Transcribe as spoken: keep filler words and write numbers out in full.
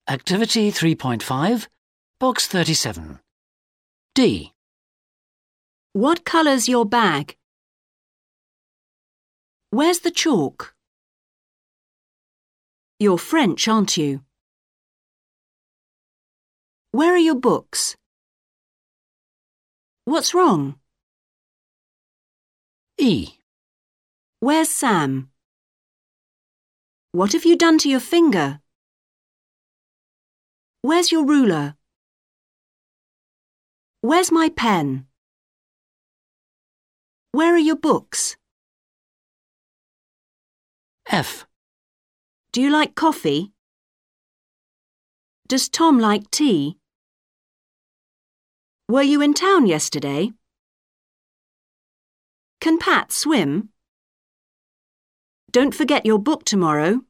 Activity three point five, Box thirty-seven. D. What colour's your bag? Where's the chalk? You're French, aren't you? Where are your books? What's wrong? E. Where's Sam? What have you done to your finger? Where's your ruler? Where's my pen? Where are your books? F. Do you like coffee? Does Tom like tea? Were you in town yesterday? Can Pat swim? Don't forget your book tomorrow.